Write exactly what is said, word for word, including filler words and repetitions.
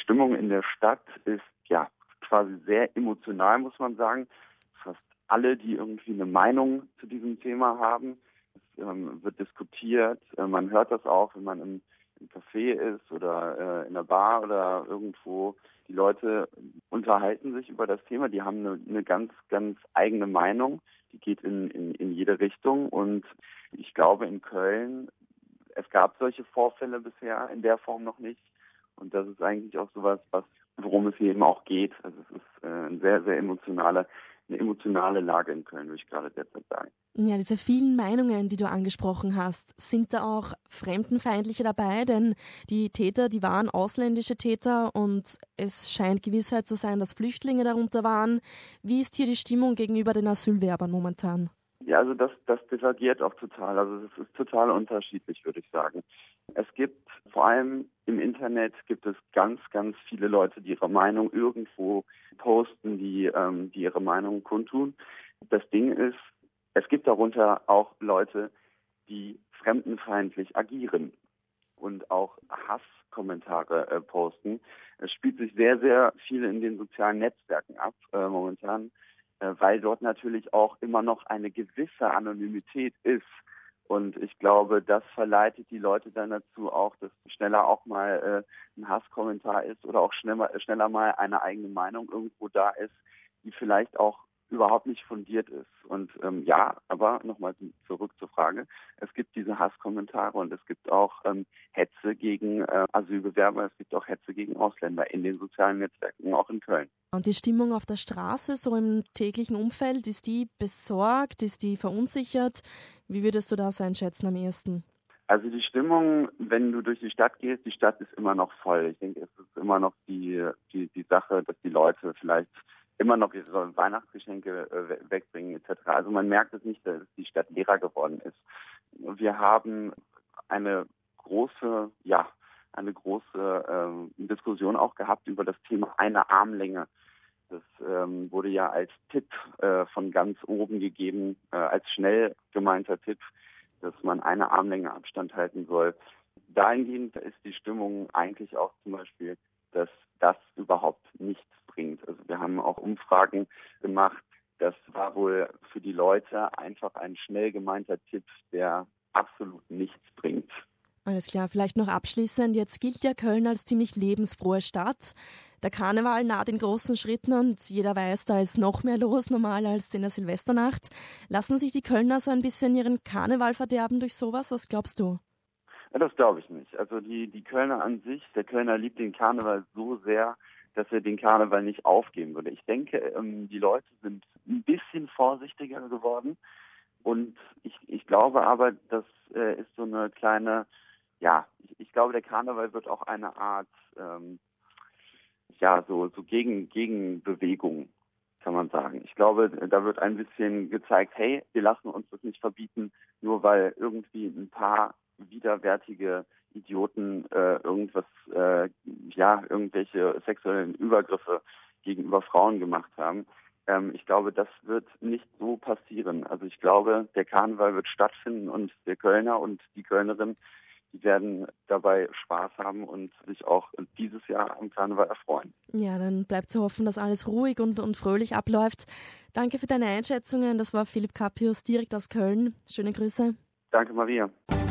Stimmung in der Stadt ist ja quasi sehr emotional, muss man sagen. Fast alle, die irgendwie eine Meinung zu diesem Thema haben, es ähm, wird diskutiert. Äh, man hört das auch, wenn man im, im Café ist oder äh, in der Bar oder irgendwo. Die Leute unterhalten sich über das Thema. Die haben eine, eine ganz, ganz eigene Meinung. Die geht in, in, in jede Richtung. Und ich glaube, in Köln, es gab solche Vorfälle bisher in der Form noch nicht. Und das ist eigentlich auch sowas, was, worum es hier eben auch geht. Also es ist äh, eine sehr, sehr emotionale, eine emotionale Lage in Köln, würde ich gerade derzeit sagen. Ja, diese vielen Meinungen, die du angesprochen hast, sind da auch Fremdenfeindliche dabei? Denn die Täter, die waren ausländische Täter und es scheint Gewissheit zu sein, dass Flüchtlinge darunter waren. Wie ist hier die Stimmung gegenüber den Asylwerbern momentan? Ja, also das, das divergiert auch total. Also es ist total unterschiedlich, würde ich sagen. Es gibt vor allem im Internet gibt es ganz, ganz viele Leute, die ihre Meinung irgendwo posten, die, ähm, die ihre Meinung kundtun. Das Ding ist, es gibt darunter auch Leute, die fremdenfeindlich agieren und auch Hasskommentare äh, posten. Es spielt sich sehr, sehr viel in den sozialen Netzwerken ab äh, momentan, äh, weil dort natürlich auch immer noch eine gewisse Anonymität ist. Und ich glaube, das verleitet die Leute dann dazu auch, dass schneller auch mal äh, ein Hasskommentar ist oder auch schneller, schneller mal eine eigene Meinung irgendwo da ist, die vielleicht auch überhaupt nicht fundiert ist. Und ähm, ja, aber nochmal zurück zur Frage. Es gibt diese Hasskommentare und es gibt auch ähm, Hetze gegen äh, Asylbewerber, es gibt auch Hetze gegen Ausländer in den sozialen Netzwerken, auch in Köln. Und die Stimmung auf der Straße, so im täglichen Umfeld, ist die besorgt, ist die verunsichert? Wie würdest du das einschätzen am ehesten? Also die Stimmung, wenn du durch die Stadt gehst, die Stadt ist immer noch voll. Ich denke, es ist immer noch die, die, die Sache, dass die Leute vielleicht immer noch ihre Weihnachtsgeschenke äh, wegbringen et cetera. Also man merkt es nicht, dass die Stadt leerer geworden ist. Wir haben eine große, ja, eine große ähm, Diskussion auch gehabt über das Thema eine Armlänge. Das ähm, wurde ja als Tipp äh, von ganz oben gegeben, äh, als schnell gemeinter Tipp, dass man eine Armlänge Abstand halten soll. Dahingehend ist die Stimmung eigentlich auch zum Beispiel, dass das überhaupt nichts bringt. Also wir haben auch Umfragen gemacht. Das war wohl für die Leute einfach ein schnell gemeinter Tipp, der absolut nichts bringt. Alles klar, vielleicht noch abschließend. Jetzt gilt ja Köln als ziemlich lebensfrohe Stadt. Der Karneval naht in großen Schritten und jeder weiß, da ist noch mehr los normal als in der Silvesternacht. Lassen sich die Kölner so ein bisschen ihren Karneval verderben durch sowas? Was glaubst du? Ja, das glaube ich nicht. Also die, die Kölner an sich, der Kölner liebt den Karneval so sehr, dass er den Karneval nicht aufgeben würde. Ich denke, ähm, die Leute sind ein bisschen vorsichtiger geworden und ich, ich glaube aber, das äh, ist so eine kleine, ja, ich, ich glaube, der Karneval wird auch eine Art, ähm, ja, so, so gegen, Gegenbewegung, kann man sagen. Ich glaube, da wird ein bisschen gezeigt, hey, wir lassen uns das nicht verbieten, nur weil irgendwie ein paar widerwärtige Idioten äh, irgendwas, äh, ja, irgendwelche sexuellen Übergriffe gegenüber Frauen gemacht haben. Ähm, ich glaube, das wird nicht so passieren. Also ich glaube, der Karneval wird stattfinden und der Kölner und die Kölnerin, die werden dabei Spaß haben und sich auch dieses Jahr am Karneval erfreuen. Ja, dann bleibt zu hoffen, dass alles ruhig und, und fröhlich abläuft. Danke für deine Einschätzungen. Das war Philipp Cappius direkt aus Köln. Schöne Grüße. Danke, Maria.